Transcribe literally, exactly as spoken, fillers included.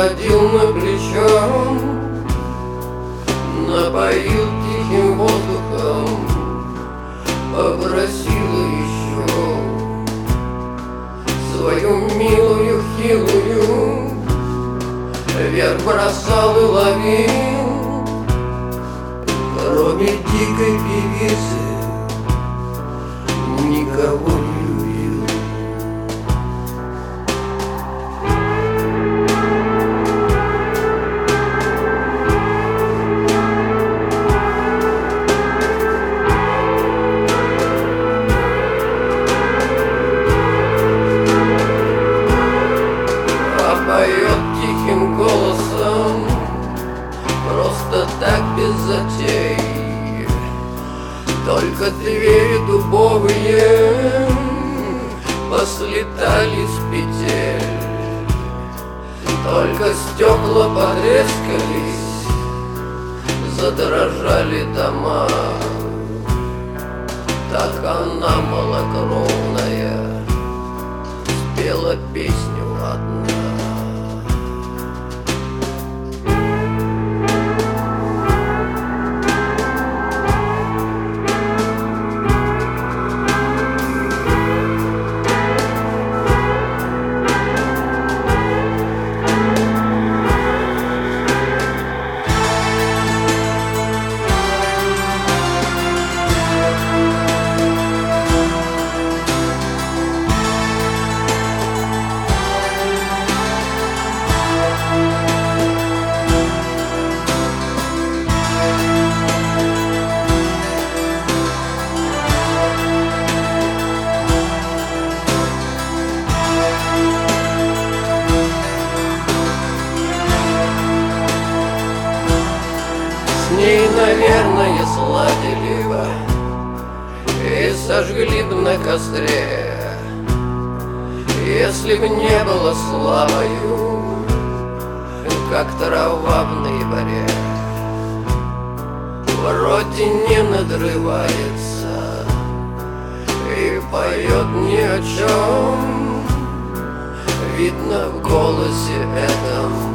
посадил на плечо, напоил тихим воздухом, попросила еще свою милую хилую, вверх бросал и ловил. Кроме дикой певицы никого не любил. А поет тихим голосом, просто так без затей. Только двери дубовые послетали с петель, только стекла потрескались, задрожали дома. Так она, малокровная, спела песню одна. С ней, наверное, сладили бы и сожгли б на костре, если б не было слабою, как трава в ноябре. Вроде не надрывается и поет ни о чем, видно в голосе этом